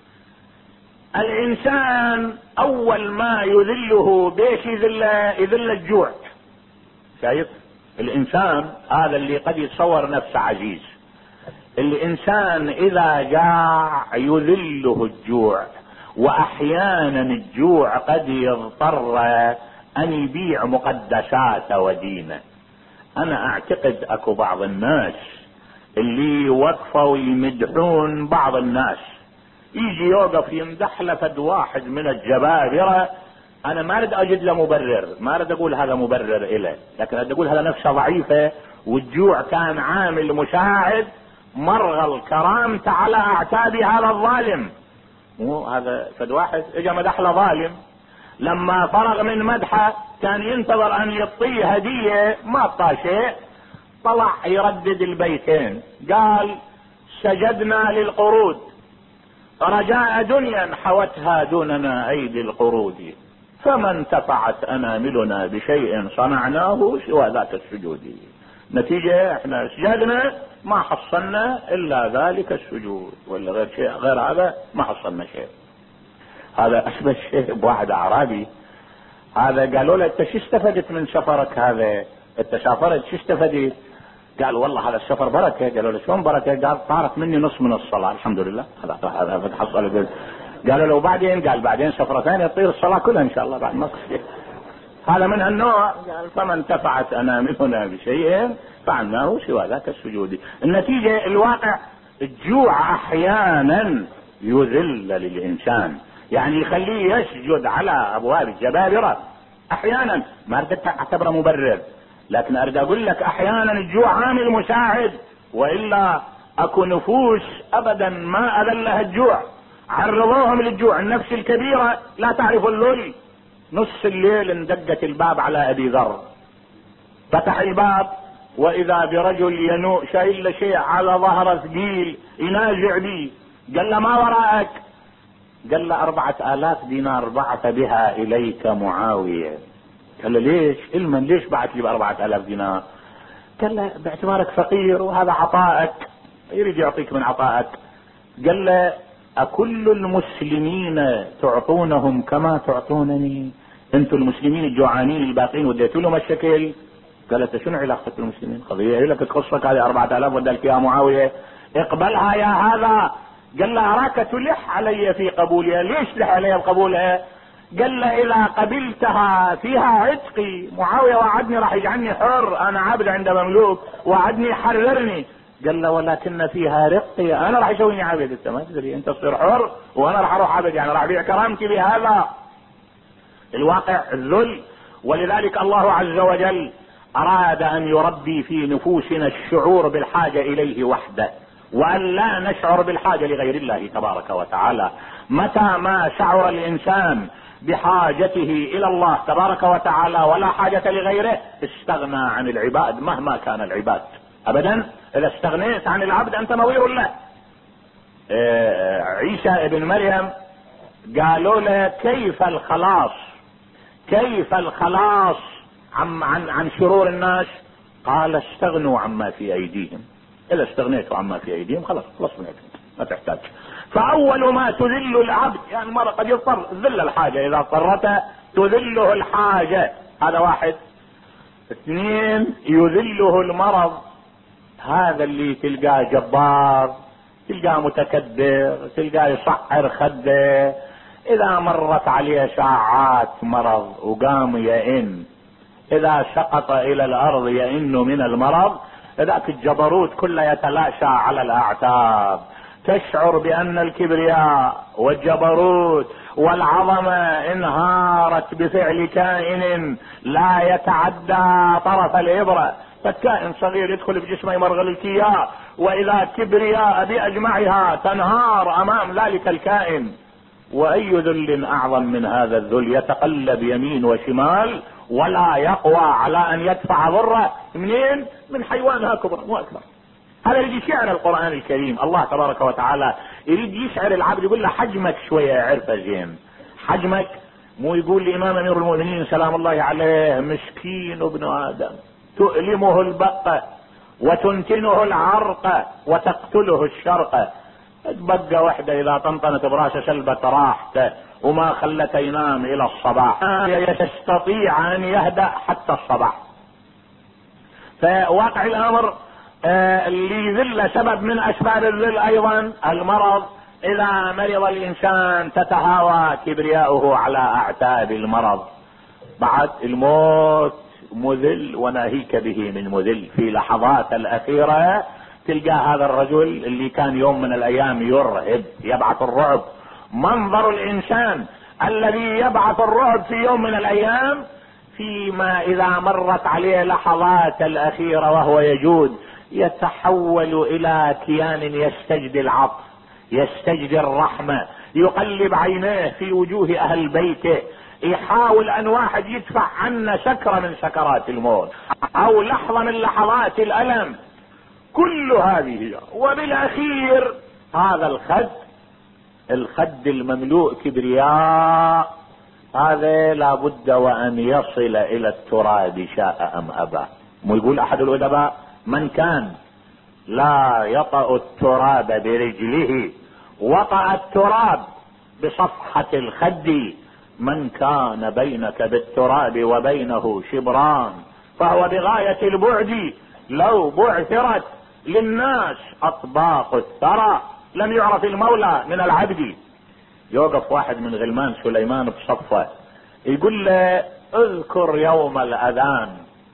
الانسان اول ما يذله بيش يذله يذل الجوع. شايف الانسان هذا اللي قد يتصور نفسه عزيز، الانسان اذا جاع يذله الجوع، واحيانا الجوع قد يضطر ان يبيع مقدساته ودينه. انا اعتقد اكو بعض الناس اللي وقفوا يمدحون بعض الناس، يجي يوقف يمدح له فد واحد من الجبابرة، انا ما اريد اجد له مبرر، ما اريد اقول هذا مبرر إله، لكن اريد اقول هذا نفسه ضعيفة، والجوع كان عامل مساعد مرغى الكرامة على اعتاب هذا الظالم. مو هذا فد واحد اجى مدح له ظالم، لما فرغ من مدحه كان ينتظر ان يعطيه هدية، ما اعطاه شيء، طلع يردد البيتين، قال سجدنا للقرود رجاء دنيا حوتها دوننا ايدي القرود، فما انتفعت اناملنا بشيء صنعناه سوى ذات السجود. نتيجة احنا سجدنا ما حصلنا الا ذلك السجود، ولا غير شيء، غير هذا ما حصلنا شيء. هذا اشبه شيء بواحد اعرابي، هذا قالوا له انت شو استفدت من سفرك هذا؟ انت سافرت شو استفدت؟ قال والله هذا السفر بركة. قالوا له شلون بركة؟ قال طارت مني نص من الصلاة الحمد لله. هذا هذا حصل. قالوا له وبعدين؟ قال بعدين سفرة ثانية تطير الصلاة كلها ان شاء الله بعد ما تصير. هذا من هالنوع. قال فما انتفعت اناملنا بشيء فعلناه سوى ذاك السجود. النتيجة الواقع الجوع احيانا يذل للانسان، يعني يخليه يسجد على ابواب الجبابرة احيانا. ما ردت اعتبره مبرر، لكن اريد اقول لك احيانا الجوع عامل مساعد، والا اكو نفوس ابدا ما اذلها الجوع، عرضوهم للجوع. النفس الكبيرة لا تعرف الليل، نص الليل اندقت الباب على ابي ذر، فتح الباب واذا برجل ينوء شايل شيء على ظهره ثقيل ينازع بي. قال له ما وراءك؟ قال له أربعة آلاف دينار بعث بها إليك معاوية. قال له ليش؟ علما ليش بعث لي بأربعة آلاف دينار؟ قال له باعتبارك فقير وهذا عطائك، يريد يعطيك من عطائك. قال له أكل المسلمين تعطونهم كما تعطونني؟ انتم المسلمين الجوعانين الباقين وديتوا لهم الشكل؟ قال له شنو علاقة المسلمين؟ قضية لك تخصك هذه أربعة آلاف ودالك يا معاوية، اقبلها يا هذا. قال له أراك تلح علي في قبولها. ليش تلح علي بقبولها؟ قال له إذا قبلتها فيها عتقي، معاوية وعدني راح يجعلني حر، أنا عبد عند مملوك وعدني يحررني. قال له ولكن فيها رقي، أنا راح يسويني عبد. أنت ما تدري، أنت تصير حر وأنا راح أروح عبد، يعني راح أبيع كرامتي بهذا. الواقع الذل. ولذلك الله عز وجل أراد أن يربي في نفوسنا الشعور بالحاجة إليه وحده، وأن لا نشعر بالحاجة لغير الله تبارك وتعالى. متى ما شعر الإنسان بحاجته إلى الله تبارك وتعالى ولا حاجة لغيره استغنى عن العباد مهما كان العباد. أبدا، إذا استغنيت عن العبد أنت نظير له. عيسى ابن مريم قالوا له كيف الخلاص، كيف الخلاص عن, عن, عن شرور الناس؟ قال استغنوا عما في أيديهم. إذا استغنيتوا عما في أيديهم خلاص خلاص ما تحتاج. فأول ما تذل العبد، يعني مرة قد يضطر ذل الحاجة، إذا اضطرت تذله الحاجة، هذا واحد. اثنين يذله المرض، هذا اللي تلقاه جبار، تلقاه متكبر، تلقاه يصعر خده، إذا مرت عليه ساعات مرض وقام يئن، إذا سقط إلى الأرض يئن من المرض، ذاك الجبروت كله يتلاشى على الأعتاب. تشعر بأن الكبرياء والجبروت والعظمة انهارت بفعل كائن لا يتعدى طرف الإبرة. فالكائن صغير يدخل في جسمه يمرغل الكياء، وإذا كبرياء بأجمعها تنهار أمام ذلك الكائن. وأي ذل أعظم من هذا الذل؟ يتقلب يمين وشمال ولا يقوى على أن يدفع ضره. منين؟ من حيوانها كبر مو أكبر. هذا يجي شعر القرآن الكريم. الله تبارك وتعالى يريد يشعر العبد، يقول له حجمك شوية عرفه زين، حجمك. مو يقول لإمام أمير المؤمنين سلام الله عليه مسكين ابن آدم تؤلمه البقة وتنتنه العرقة وتقتله الشرقة، تبقى وحده إذا طنطنت براسه سلبة راحته وما خلته ينام إلى الصباح، يستطيع أن يهدأ حتى الصباح. فواقع الأمر اللي ذل سبب من أسباب الذل أيضا المرض، اذا مرض الانسان تتهاوى كبرياؤه على اعتاب المرض. بعد الموت مذل وناهيك به من مذل. في لحظات الاخيرة تلقى هذا الرجل اللي كان يوم من الايام يرهب يبعث الرعب، منظر الانسان الذي يبعث الرعب في يوم من الايام، فيما اذا مرت عليه لحظات الاخيرة وهو يجود يتحول الى كيان يستجدي العطف، يستجدي الرحمة، يقلب عينيه في وجوه اهل بيته، يحاول ان واحد يدفع عنا سكرة من سكرات الموت او لحظة من لحظات الالم. كل هذه وبالاخير هذا الخد، الخد المملوء كبرياء، هذا لابد وان يصل الى التراب شاء ام ابى. مو يقول احد الادباء: من كان لا يطأ التراب برجله وطأ التراب بصفحة الخد، من كان بينك بالتراب وبينه شبران فهو بغاية البعد، لو بعثرت للناس اطباق الثرى لم يعرف المولى من العبد. يوقف واحد من غلمان سليمان بصفه يقول له: اذكر يوم الاذان.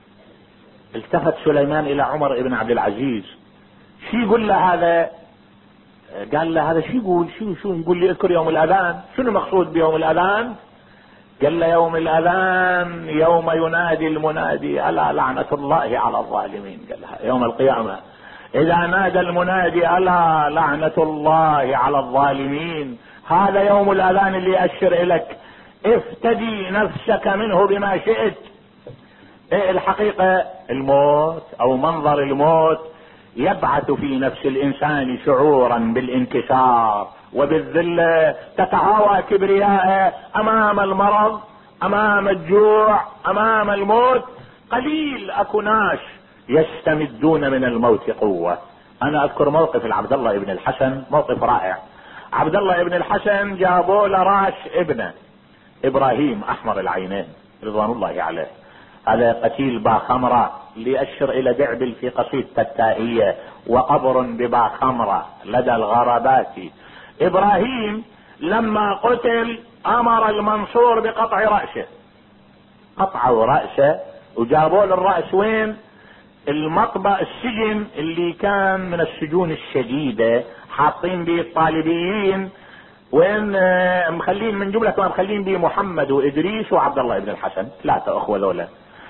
التفت سليمان الى عمر بن عبد العزيز: شو يقول له هذا؟ قال له: هذا شو يقول؟ شو شو يقول لي اذكر يوم الاذان؟ شنو مقصود بيوم الاذان؟ قال له: يوم الاذان يوم ينادي المنادي الا لعنة الله على الظالمين. قال له: يوم القيامة اذا نادى المنادي الا لعنة الله على الظالمين، هذا يوم الاذان اللي اشر اليك، افتدي نفسك منه بما شئت. إيه الحقيقة الموت او منظر الموت يبعث في نفس الانسان شعورا بالانكسار وبالذلة، تتهاوى كبرياءه امام المرض، امام الجوع، امام الموت. قليل اكو ناس يستمدون من الموت قوة. انا اذكر موقف العبد الله ابن الحسن، موقف رائع. عبد الله ابن الحسن جابوا له راس ابنه ابراهيم احمر العينين رضوان الله عليه، هذا قتيل باخمرة ليأشر الى دعبل في قصيدة التائية: وقبر بباخمرة لدى الغربات. ابراهيم لما قتل امر المنصور بقطع رأسه، قطعوا رأسه وجابوا له الرأس وين؟ المطبأ، السجن اللي كان من السجون الشديدة حاطين به الطالبيين، وين مخلين من جملة ما مخلين به محمد وادريس وعبد الله ابن الحسن، ثلاثة اخوة ذولا.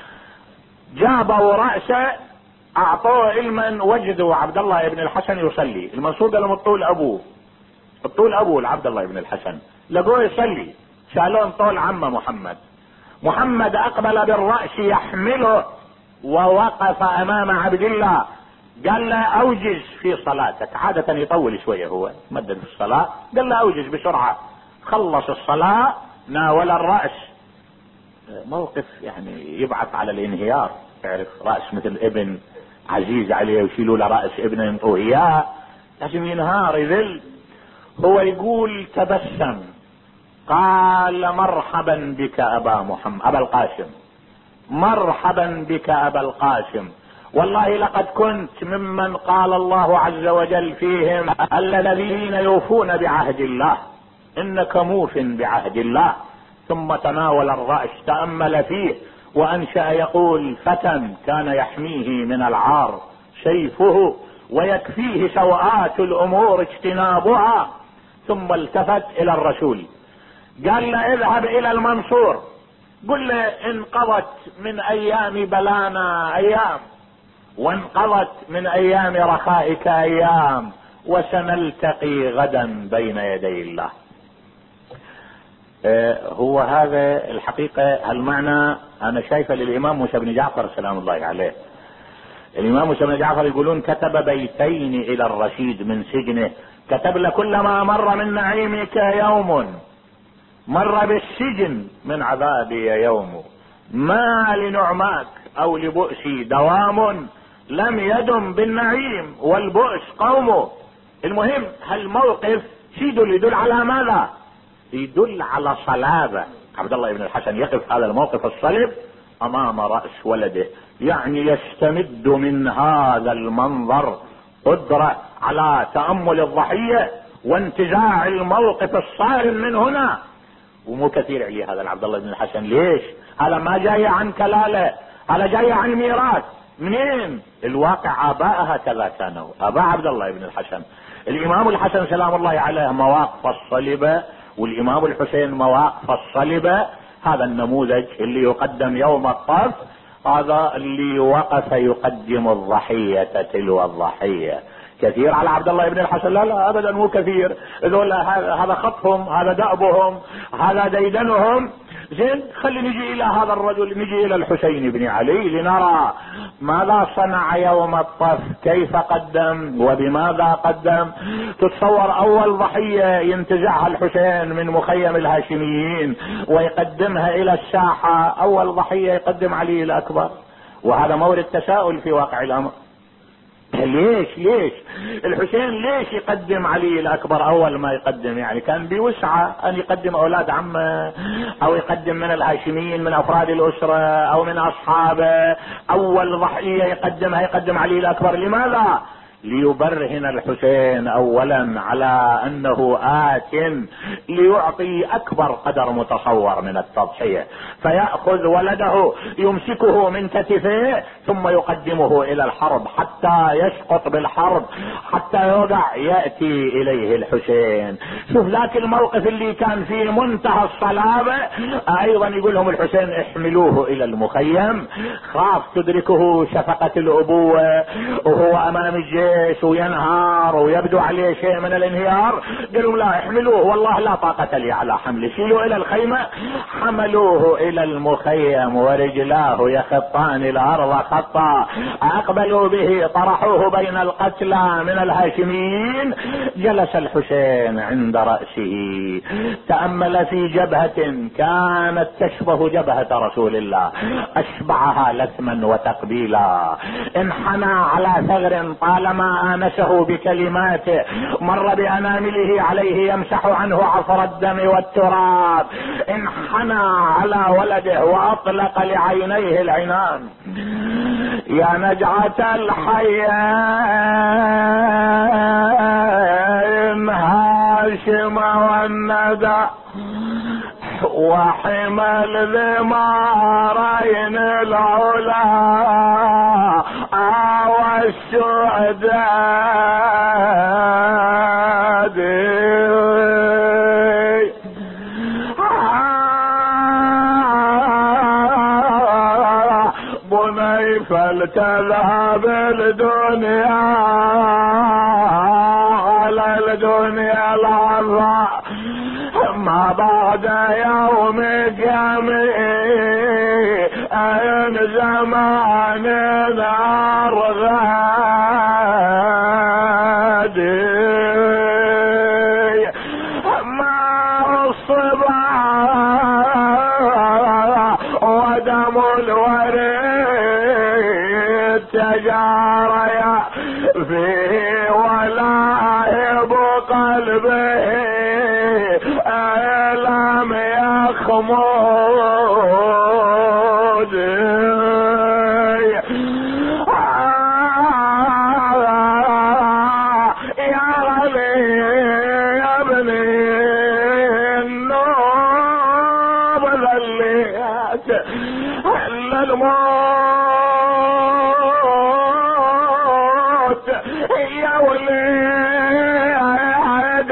جابوا رأسه اعطوه علما، وجدوا عبد الله ابن الحسن يصلي. المنصور قال لهم: الطول ابوه، الطول ابوه لعبد الله ابن الحسن. لقوه يصلي، شالون طول عمه محمد. محمد اقبل بالرأس يحمله ووقف امام عبد الله، قال له: اوجز في صلاتك. عادة يطول شوية هو مدد في الصلاة، قال له: اوجز بسرعة. خلص الصلاة ناول الرأس. موقف يعني يبعث على الانهيار. تعرف رأس مثل ابن عزيز عليه ويشيلوا له رأس ابنه ينطوه اياه، لازم ينهار يذل. هو يقول: تبسم، قال: مرحبا بك ابا محمد ابا القاسم، مرحبا بك ابا القاسم، والله لقد كنت ممن قال الله عز وجل فيهم: الذين يوفون بعهد الله، انك موف بعهد الله. ثم تناول الرأس، تأمل فيه وانشأ يقول: فتى كان يحميه من العار سيفه، ويكفيه سوءات الامور اجتنابها. ثم التفت الى الرسول قال له: اذهب الى المنصور قل له: انقضت من ايام بلانا ايام، وانقضت من ايام رخائك ايام، وسنلتقي غدا بين يدي الله. اه هو هذا الحقيقة هالمعنى انا شايفه للامام موسى بن جعفر سلام الله عليه. الامام موسى بن جعفر يقولون: كتب بيتين الى الرشيد من سجنه، كتب له: كلما مر من نعيمك يوم مر بالسجن من عذابي يوم، ما لنعماك او لبؤسي دوام، لم يدم بالنعيم والبؤس قومه. المهم هالموقف يدل يدل على ماذا؟ يدل على صلابة عبد الله بن الحسن. يقف هذا الموقف الصلب امام رأس ولده، يعني يستمد من هذا المنظر قدرة على تأمل الضحية وانتزاع الموقف الصارم من هنا. ومو كثير عليه هذا عبد الله بن الحسن. ليش؟ هذا ما جاي عن كلالة، هذا جاي عن ميراث. منين؟ الواقع اباء هكذا كانوا، اباء عبد الله بن الحسن. الامام الحسن سلام الله عليه مواقف الصلبة، والامام الحسين مواقف الصلبة. هذا النموذج اللي يقدم يوم الطرف، هذا اللي وقف يقدم الضحية تلو الضحية. كثير على عبد الله بن الحسن؟ لا لا ابدا مو كثير. يقول هذا خطهم، هذا دأبهم، هذا ديدنهم. زين، خلي نجي الى هذا الرجل، نجي الى الحسين بن علي لنرى ماذا صنع يوم الطف، كيف قدم وبماذا قدم. تتصور اول ضحية ينتزعها الحسين من مخيم الهاشميين ويقدمها الى الساحة، اول ضحية يقدم علي الاكبر. وهذا مورد تساؤل في واقع الامر. ليش ليش الحسين ليش يقدم علي الاكبر اول ما يقدم؟ يعني كان بوسعه ان يقدم اولاد عمه، او يقدم من الهاشميين من افراد الاسره او من اصحابه. اول ضحيه يقدمها يقدم علي الاكبر. لماذا؟ ليبرهن الحسين اولا على انه آت ليعطي اكبر قدر متصور من التضحية، فيأخذ ولده يمسكه من كتفه ثم يقدمه الى الحرب حتى يسقط بالحرب، حتى يوقع يأتي اليه الحسين. شوف ذاك الموقف اللي كان فيه منتهى الصلابة. ايضا يقول لهم الحسين احملوه الى المخيم، خاف تدركه شفقة الابوة وهو امام الجيش وينهار ويبدو عليه شيء من الانهيار. قالوا لا احملوه، والله لا طاقة لي على حمله. شيلوا الى الخيمة. حملوه الى المخيم ورجلاه يخطان الارض خطا، اقبلوا به طرحوه بين القتلى من الهاشميين. جلس الحسين عند رأسه، تأمل في جبهة كانت تشبه جبهة رسول الله، اشبعها لثما وتقبيلا. انحنى على ثغر طالما آنسه بكلماته، مر بأنامله عليه يمسح عنه عصر الدم والتراب. انحنى على ولده وأطلق لعينيه العنان. يا نجعة الحيين هاشم والندى وحمل ذمارين العلا والسعداد. بني فلتذهب الدنيا على الدنيا العظاء، ما بعد يوم جميع زمان الأرغاد. ما الصبا ودم الوريد تجاريا فيه ولا يبقى قلبه لم يخمود. يا علي يا ابني النوب ذليت الا الموت. يا ولي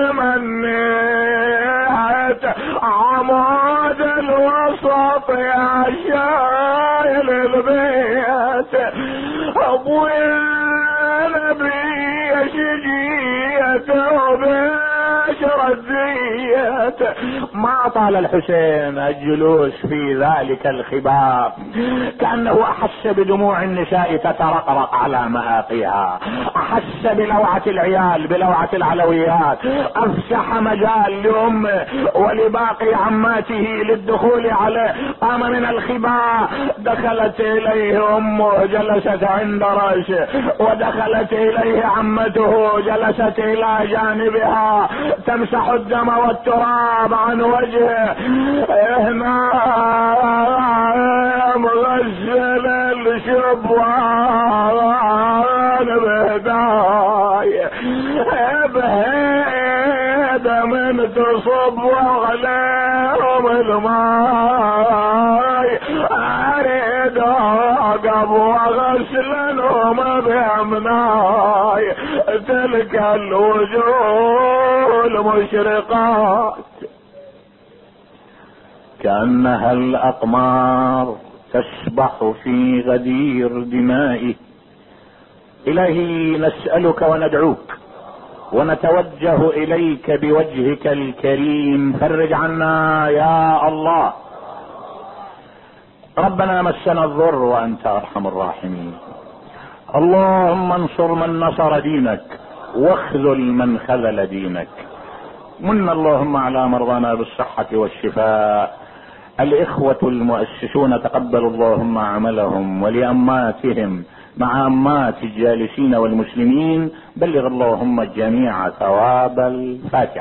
تمنيت عمود الوسط يا شايل البيت. ابويا نبي شجيته بشر الزيت. ما طال الحسين الجلوس في ذلك الخباب، كأنه احس بدموع النساء تترقرق على مآقيها، احس بلوعة العيال بلوعة العلويات. افسح مجال لامه ولباقي عماته للدخول عليه. قام من الخباء، دخلت اليه امه جلست عند رأسه، ودخلت اليه عمته جلست الى جانبها تمسح الدم والتراب عن وجهه. هنا مغسل الشبوان بهداية بهي وقف وغسلنهم بأمناي تلك الوجوه المشرقات كأنها الأقمار تسبح في غدير دمائه. إلهي نسألك وندعوك ونتوجه إليك بوجهك الكريم، فرج عنا يا الله. ربنا مسنا الضر وأنت أرحم الراحمين. اللهم انصر من نصر دينك واخذل من خذل دينك. من اللهم على مرضانا بالصحة والشفاء. الإخوة المؤسسون تقبل اللهم عملهم، ولأماتهم مع أمات الجالسين والمسلمين بلغ اللهم الجميع ثواب الفاتحة.